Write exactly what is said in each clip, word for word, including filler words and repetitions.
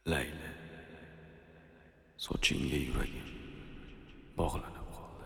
Layli, sochingga yuragim bog'lanib qoldi.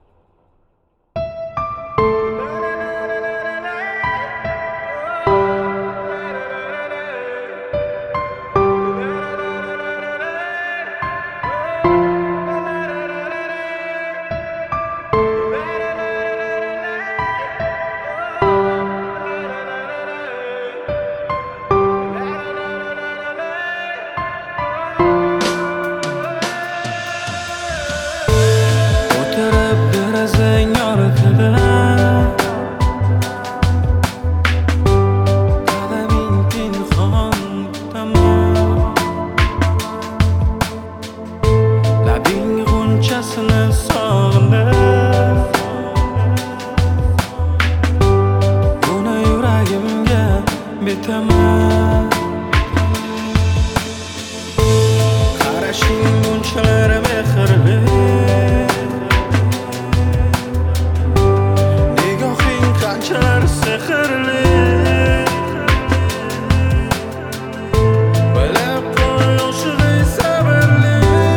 Qarashing bunchalar mehrli, nigohing qanchalar sehrli. Bilib qo'y yoshlig'ing sabrli,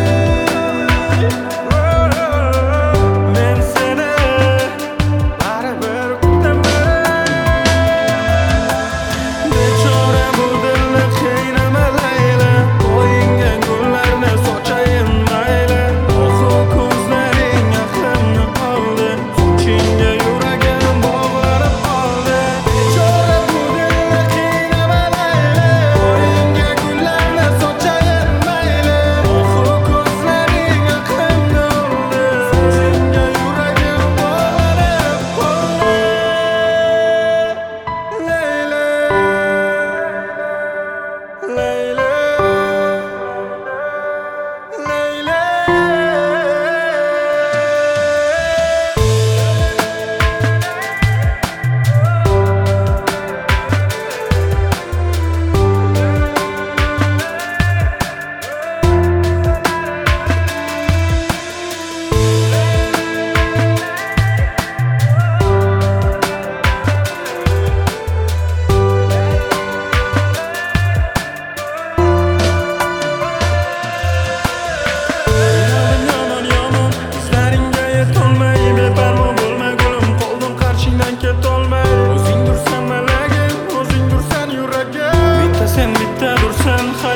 men seni baribir kutaman. Bechora bu dilni qiynama Layli, qo'yinga gullarni sochayin mayli. Ohu ko'zlaring aqlimni oldi, sochingga yuragim bog'lanib qoldi. Bechora bu dilni qiynama Layli, qo'yinga gullarni sochayin mayli. Ohu ko'zlaring aqlimni oldi, sochingga yuragim bog'lanib qoldi. Layli, Layli, Layli. Yomon yomon izlaringga yetolmay, beparvo bo'lma gulim, qoldim qarshingdan ketolmay. O'zing dursan malagim, o'zing dursan yuragim, bitta sen bitta dursan